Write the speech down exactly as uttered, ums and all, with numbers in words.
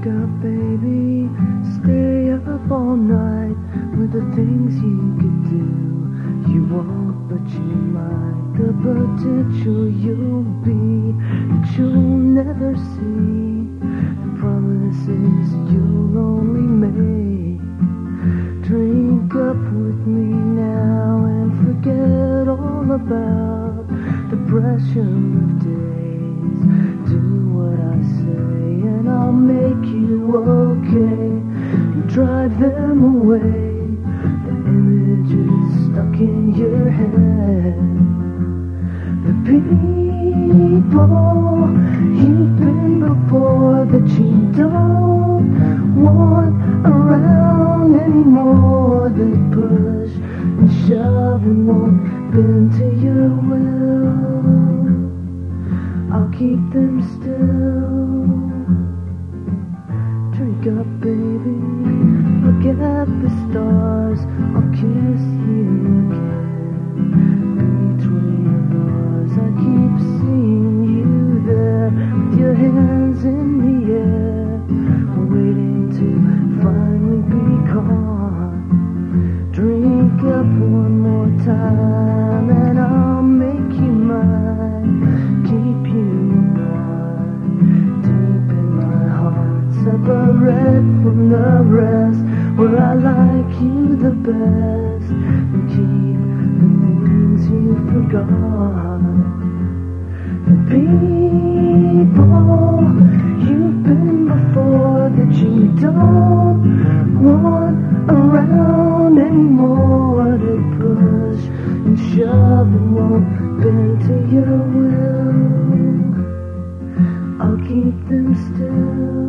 Wake up, baby, stay up all night with the things you could do. You won't, but you might. The potential you'll be that you'll never see. The promises you'll only make. Drink up with me now and forget all about the pressure of days. Do what I say and I'll make you okay and drive them away. The images stuck in your head. The people you've been before that you don't want around anymore. They push and shove and won't bend to your will. I'll keep them still. Drink up, baby, look at the stars. I'll kiss you again. Between the bars, I keep seeing you there with your hands in the air, waiting to finally be caught. Drink up one more time and I'll make you mine. Keep you apart, deep in my heart, separate from the rest, where I like you the best, and keep the things you forgot. The people you've been before that you don't want around anymore. They push and shove and won't bend to your will. I'll keep them still.